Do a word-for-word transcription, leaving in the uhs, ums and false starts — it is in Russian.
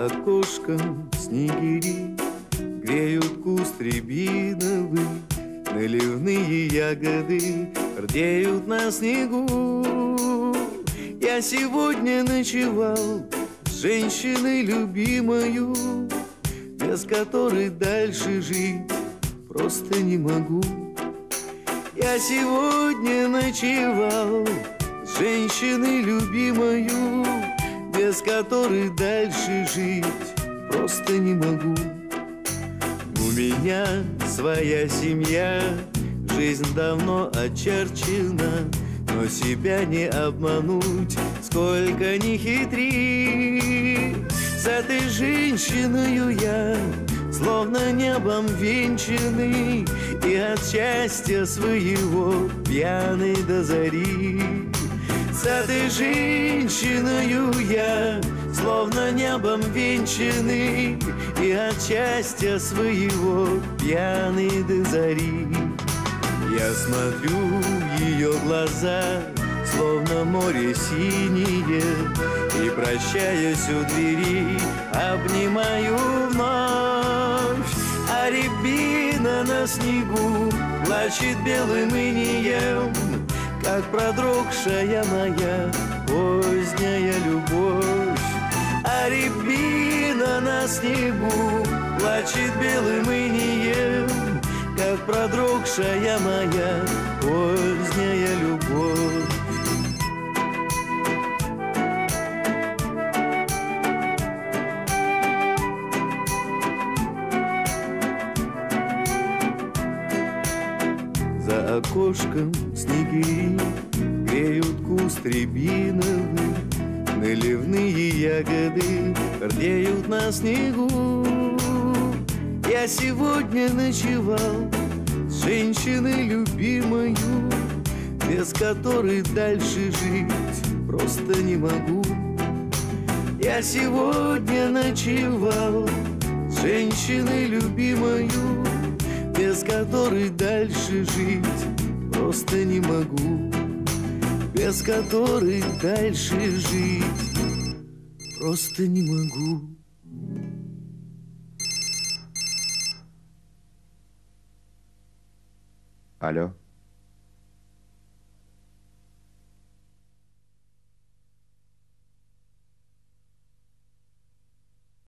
окошком снегири греют куст рябиновый, наливные ягоды рдеют на снегу. Я сегодня ночевал с женщиной любимою, без которой дальше жить просто не могу. Я сегодня ночевал с женщиной любимою, без которой дальше жить просто не могу. У меня своя семья, жизнь давно очерчена, но себя не обмануть, сколько ни хитри. С этой женщиною я словно небом венчанный, и от счастья своего пьяный до зари. С этой женщиною я словно небом венчанный, и от счастья своего пьяный до зари. Я смотрю в ее глаза, словно море синее, и, прощаясь у двери, обнимаю вновь. А рябина на снегу плачет белым инеем, как продрогшая моя поздняя любовь. А рябина на снегу плачет белым инеем, как продрогшая моя поздняя любовь. За окошком снегири греют куст рябиновый, наливные ягоды рдеют на снегу. Я сегодня ночевал с женщиной любимою, без которой дальше жить просто не могу. Я сегодня ночевал с женщиной любимою, без которой дальше жить просто не могу. Без которой дальше жить просто не могу. Алло.